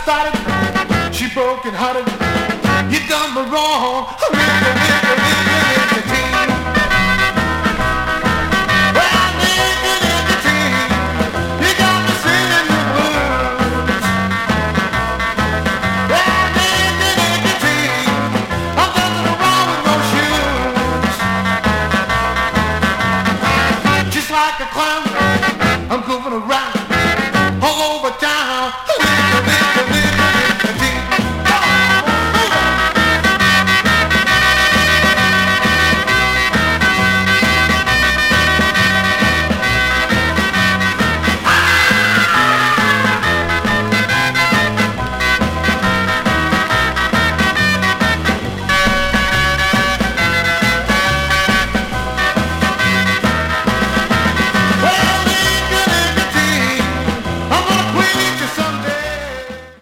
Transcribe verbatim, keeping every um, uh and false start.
started, she broke and hearted. You done me wrong, nigga, nigga, nigga, nicotine. Well, nigga, nicotine, you got me singing the blues. Well, nigga, nicotine, I'm nothing wrong with no shoes. Just like a clown.